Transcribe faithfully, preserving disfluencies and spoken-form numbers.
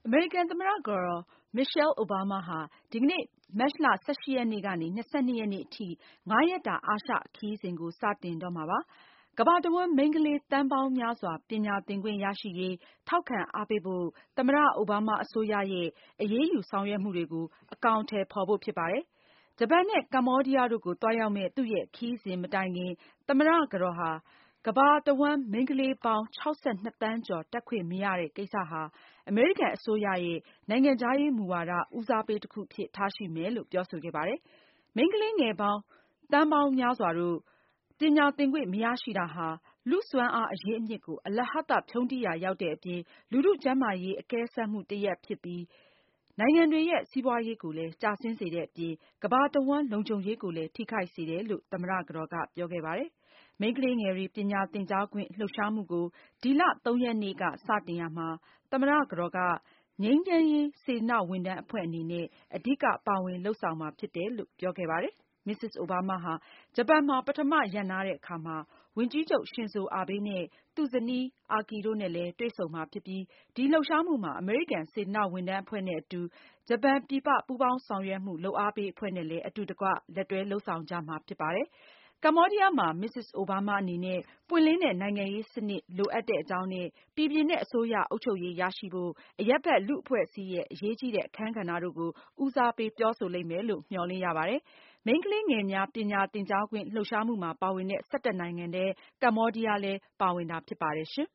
အမေရိကန်သမ္မတကတော် Michelle Obama ဟာဒီကနေ့ မတ်လ ၁၈ ရက်နေ့ကနေ ၂၂ ရက်နေ့အထိ ငါးရက်တာ အာရှခရီးစဉ်ကို စတင်တော့မှာပါ။ ကမ္ဘာတဝန်း မိန်းကလေးသန်းပေါင်းများစွာ ပညာသင်ခွင့်ရရှိရေး ထောက်ခံအားပေးဖို့ သမ္မတ အိုဘားမားအစိုးရရဲ့ အရေးယူဆောင်ရွက်မှုတွေကို အကောင်အထည်ဖေါ်ဖို့ဖြစ်ပါတယ်။ ဂျပန်နဲ့ ကမ္ဘောဒီးယားတို့ကို သွားရောက်မယ့် သူ့ရဲ့ခရီးစဉ်မတိုင်ခင် သမ္မတကတော်ဟာ ကမ္ဘာတဝန်း မိန်းကလေးပေါင်း ၆၂ သန်းကျော် တက်ခွင့်မရတဲ့ကိစ္စဟာ အမေရိကန်အစိုးရရဲ့ နိုင်ငံခြားရေးမူဝါဒ ဦးစားပေးတခုအဖြစ် ထားရှိမယ်လို့ ပြောဆိုခဲ့ပါတယ်။ မိန်းကလေးငယ်သန်းပေါင်းများစွာတို့ ပညာသင်ခွင့်မရရှိတာဟာ လူ့စွမ်းအားအရင်းအမြစ်ကို အလဟဿ ဖြုန်းတီးရာရောက်တဲ့အပြင် လူထုကျန်းမာရေး အကဲစမ်းမှုတရပ်ဖြစ်ပြီး နိုင်ငံတွေရဲ့ စီးပွားရေးကိုလည်း ကျဆင်းစေတဲ့အပြင် ကမ္ဘာတဝန်း လုံခြုံရေးကိုလည်း ထိခိုက်စေတယ်လို့ သမ္မတကတော်က ပြောခဲ့ပါတယ်။ မိန်းကလေးငယ်တွေ ပညာသင်ကြားခွင့် လှုပ်ရှားမှုကို ဒီလ သုံးရက်နေ့က စတင်ရာမှာ သမ္မတကတော်က ငြိမ်းချမ်းရေးစေတနာ့ဝန်ထမ်းအဖွဲ့အနေနဲ့ အဓိက ပါဝင်လုပ်ဆောင်မှာဖြစ်တယ်လို့ ပြောခဲ့ပါတယ်။ မစ္စစ်အိုဘားမားဟာ ဂျပန်မှာ ပထမရပ်နားတဲ့အခါမှာ ဝန်ကြီးချုပ် ရှင်ဇိုအာဘေးနဲ့ သူ့ဇနီး အာကီတို့နဲ့လည်း တွေ့ဆုံမှာဖြစ်ပြီး ဒီလှုပ်ရှားမှုမှာ အမေရိကန် စေတနာ့ဝန်ထမ်းအဖွဲ့နဲ့အတူ ဂျပန်ပြည်ပပူးပေါင်းဆောင်ရွက်မှု လုပ်အားပေးအဖွဲ့နဲ့လည်း အတူတကွ လက်တွဲလုပ်ဆောင်ကြမှာဖြစ်ပါတယ်။ ကမ္ဘောဒီးယားမှာ မစ္စစ်အိုဘားမားအနေနဲ့ ပွင့်လင်းတဲ့ နိုင်ငံရေးစနစ်လိုအပ်တဲ့အကြောင်းနဲ့ ပီပြင်တဲ့အစိုးရအုပ်ချုပ်ရေးရရှိဖို့ အရပ်ဘက်လူ့အဖွဲ့အစည်းရဲ့ အရေးကြီးတဲ့အခန်းကဏ္ဍတို့ကို ဦးစားပေးပြောဆိုလိမ့်မယ်လို့ မျှော်လင့်ရပါတယ်။ မိန်းကလေးငယ်များ ပညာသင်ကြားခွင့်လှုပ်ရှားမှုမှာ ပါဝင်တဲ့ ၁၁ နိုင်ငံထဲ ကမ္ဘောဒီးယားလည်း ပါဝင်တာဖြစ်ပါတယ်ရှင်